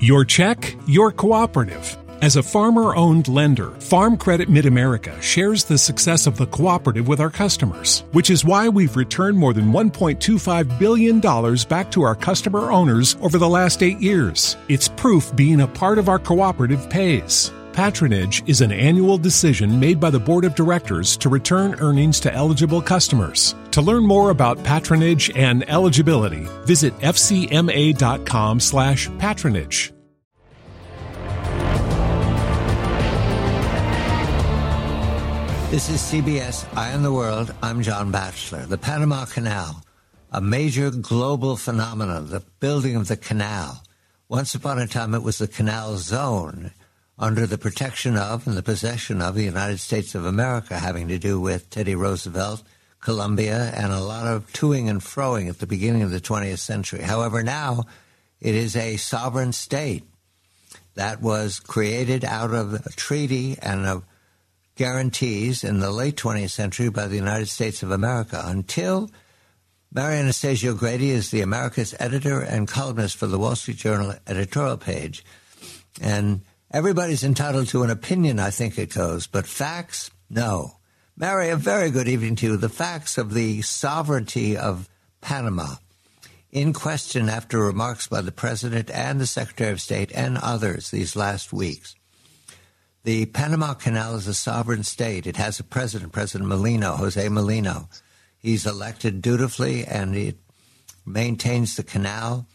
Your check, your cooperative. As a farmer-owned lender, Farm Credit Mid-America shares the success of the cooperative with our customers, which is why we've returned more than $1.25 billion back to our customer owners over the last 8 years. It's proof being a part of our cooperative pays. Patronage is an annual decision made by the Board of Directors to return earnings to eligible customers. To learn more about patronage and eligibility, visit fcma.com/patronage. This is CBS Eye on the World. I'm John Batchelor. The Panama Canal, a major global phenomenon, the building of the canal. Once upon a time, it was the canal zone under the protection of and the possession of the United States of America, having to do with Teddy Roosevelt, Colombia, and a lot of toing and froing at the beginning of the 20th century. However, now it is a sovereign state that was created out of a treaty and of guarantees in the late 20th century by the United States of America until Mary Anastasia O'Grady is the America's editor and columnist for the Wall Street Journal editorial page. And everybody's entitled to an opinion, I think it goes, but facts, no. Mary, a very good evening to you. The facts of the sovereignty of Panama in question after remarks by the President and the Secretary of State and others these last weeks. The Panama Canal is a sovereign state. It has a president, President Molino, Jose Molino. He's elected dutifully, and it maintains the canal.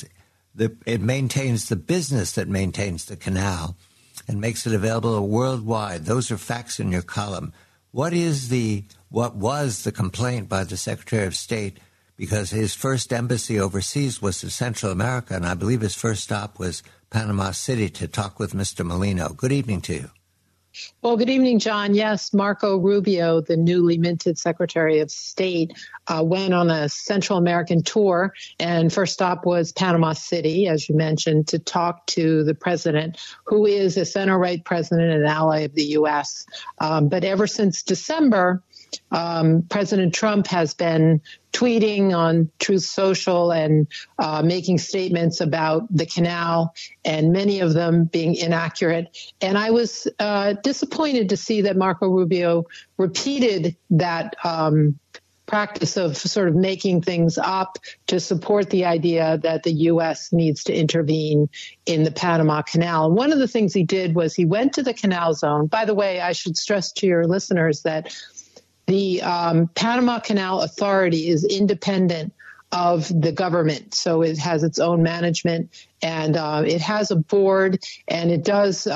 It maintains the business that maintains the canal and makes it available worldwide. Those are facts in your column. What was the complaint by the Secretary of State? Because his first embassy overseas was to Central America, and I believe his first stop was Panama City to talk with Mr. Molino. Good evening to you. Well, good evening, John. Yes, Marco Rubio, the newly minted Secretary of State, went on a Central American tour, and first stop was Panama City, as you mentioned, to talk to the president, who is a center-right president and ally of the U.S. But ever since December, President Trump has been tweeting on Truth Social and making statements about the canal, and many of them being inaccurate. And I was disappointed to see that Marco Rubio repeated that practice of sort of making things up to support the idea that the U.S. needs to intervene in the Panama Canal. One of the things he did was he went to the canal zone. By the way, I should stress to your listeners that the Panama Canal Authority is independent of the government, so it has its own management, and it has a board, and it does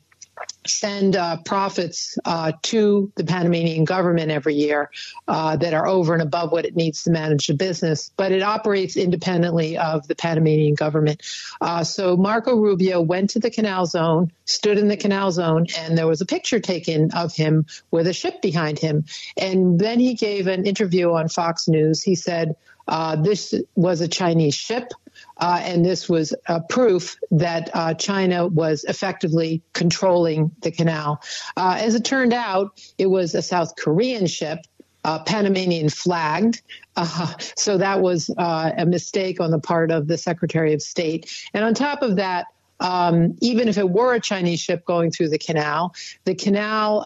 send profits to the Panamanian government every year that are over and above what it needs to manage the business, but it operates independently of the Panamanian government. So Marco Rubio went to the canal zone, stood in the canal zone, and there was a picture taken of him with a ship behind him. And then he gave an interview on Fox News. He said this was a Chinese ship. And this was proof that China was effectively controlling the canal. As it turned out, it was a South Korean ship, Panamanian flagged. So that was a mistake on the part of the Secretary of State. And on top of that, even if it were a Chinese ship going through the canal, Panama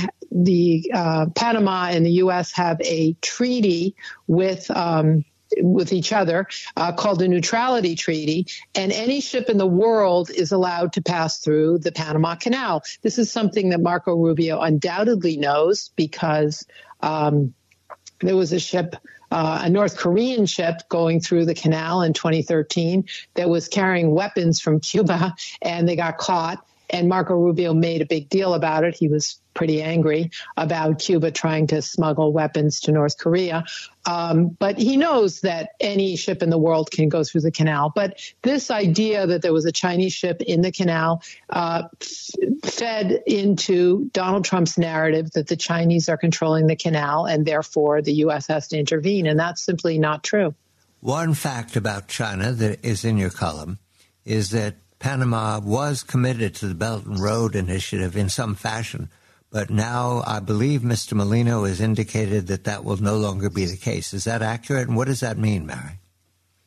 and the U.S. have a treaty with each other called the Neutrality Treaty, and any ship in the world is allowed to pass through the Panama Canal. This is something that Marco Rubio undoubtedly knows because there was a ship, a North Korean ship going through the canal in 2013 that was carrying weapons from Cuba, and they got caught. And Marco Rubio made a big deal about it. He was pretty angry about Cuba trying to smuggle weapons to North Korea. But he knows that any ship in the world can go through the canal. But this idea that there was a Chinese ship in the canal fed into Donald Trump's narrative that the Chinese are controlling the canal and therefore the U.S. has to intervene. And that's simply not true. One fact about China that is in your column is that Panama was committed to the Belt and Road Initiative in some fashion, but now I believe Mr. Molino has indicated that that will no longer be the case. Is that accurate? And what does that mean, Mary?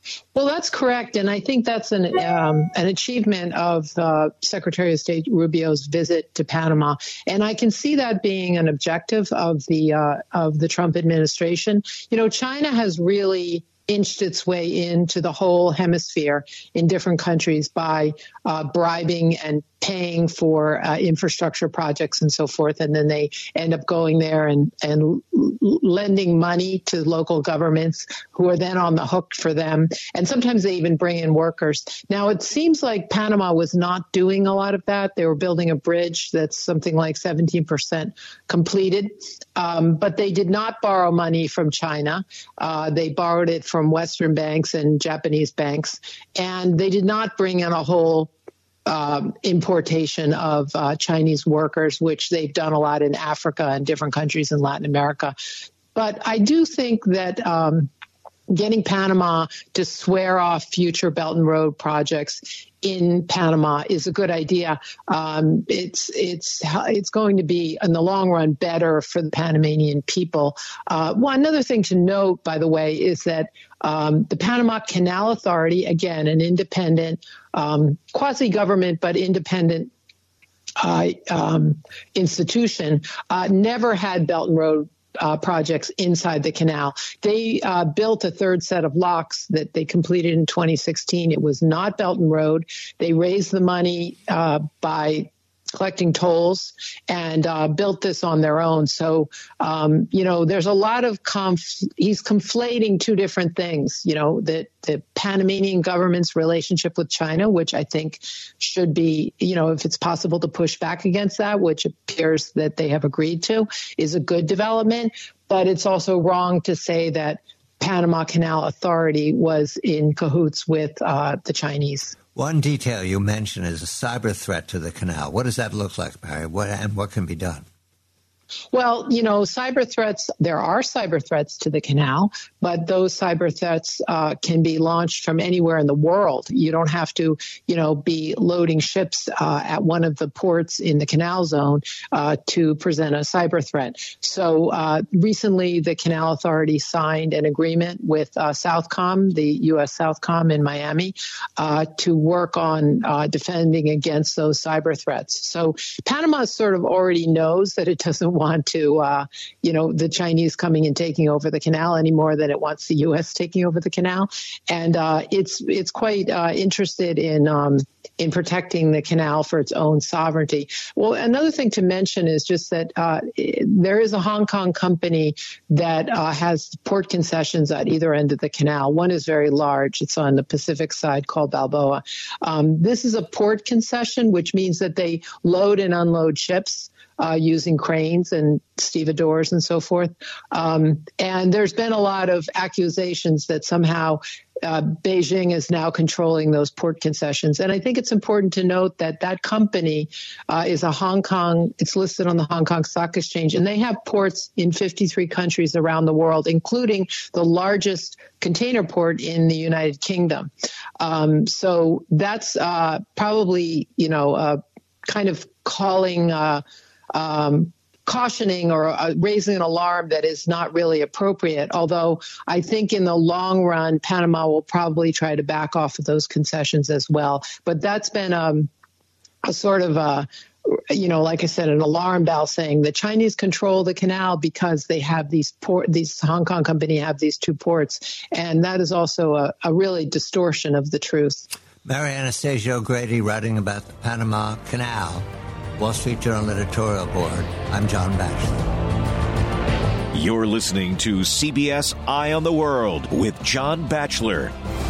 Well, that's correct, and I think that's an achievement of Secretary of State Rubio's visit to Panama, and I can see that being an objective of the Trump administration. You know, China has really inched its way into the whole hemisphere in different countries by bribing and paying for infrastructure projects and so forth. And then they end up going there and lending money to local governments who are then on the hook for them. And sometimes they even bring in workers. Now, it seems like Panama was not doing a lot of that. They were building a bridge that's something like 17% completed. But they did not borrow money from China. They borrowed it from Western banks and Japanese banks. And they did not bring in a whole importation of Chinese workers, which they've done a lot in Africa and different countries in Latin America. But I do think that getting Panama to swear off future Belt and Road projects in Panama is a good idea. It's going to be, in the long run, better for the Panamanian people. Another thing to note, by the way, is that the Panama Canal Authority, again, an independent, quasi-government but independent institution, never had Belt and Road projects inside the canal. They built a third set of locks that they completed in 2016. It was not Belt and Road. They raised the money by collecting tolls and built this on their own. So, there's a lot of he's conflating two different things, the Panamanian government's relationship with China, which I think should be, if it's possible to push back against that, which appears that they have agreed to, is a good development. But it's also wrong to say that Panama Canal Authority was in cahoots with the Chinese. One detail you mentioned is a cyber threat to the canal. What does that look like, Mary? What can be done? Well, cyber threats, there are cyber threats to the canal, but those cyber threats can be launched from anywhere in the world. You don't have to, be loading ships at one of the ports in the canal zone to present a cyber threat. So recently, the Canal Authority signed an agreement with Southcom, the U.S. Southcom in Miami, to work on defending against those cyber threats. So Panama sort of already knows that it doesn't want to, the Chinese coming and taking over the canal any more than it wants the U.S. taking over the canal. And it's quite interested in protecting the canal for its own sovereignty. Well, another thing to mention is just that there is a Hong Kong company that has port concessions at either end of the canal. One is very large. It's on the Pacific side, called Balboa. This is a port concession, which means that they load and unload ships using cranes and stevedores and so forth. And there's been a lot of accusations that somehow Beijing is now controlling those port concessions. And I think it's important to note that that company is a Hong Kong, it's listed on the Hong Kong Stock Exchange, and they have ports in 53 countries around the world, including the largest container port in the United Kingdom. So that's probably, kind of calling cautioning or raising an alarm that is not really appropriate, although I think in the long run, Panama will probably try to back off of those concessions as well. But that's been a sort of like I said, an alarm bell saying the Chinese control the canal because they have these Hong Kong company have these two ports. And that is also a really distortion of the truth. Mary Anastasia O'Grady writing about the Panama Canal. Wall Street Journal editorial board. I'm John Batchelor. You're listening to CBS Eye on the World with John Batchelor.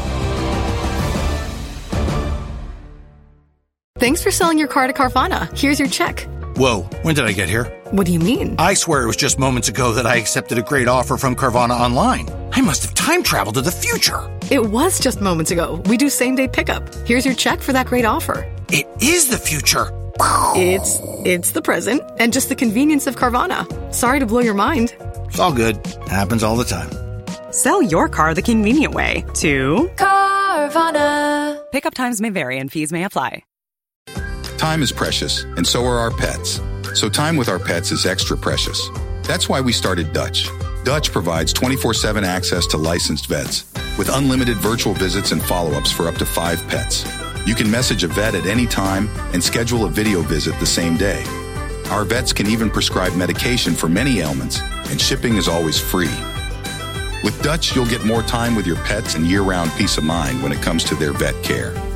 Thanks for selling your car to Carvana. Here's your check. Whoa, when did I get here? What do you mean? I swear it was just moments ago that I accepted a great offer from Carvana online. I must have time traveled to the future. It was just moments ago. We do same-day pickup. Here's your check for that great offer. It is the future. It's the present and just the convenience of Carvana. Sorry to blow your mind. It's all good. Happens all the time. Sell your car the convenient way to Carvana. Pickup times may vary and fees may apply. Time is precious, and so are our pets. So time with our pets is extra precious. That's why we started Dutch. Dutch provides 24/7 access to licensed vets with unlimited virtual visits and follow-ups for up to 5 pets. You can message a vet at any time and schedule a video visit the same day. Our vets can even prescribe medication for many ailments, and shipping is always free. With Dutch, you'll get more time with your pets and year-round peace of mind when it comes to their vet care.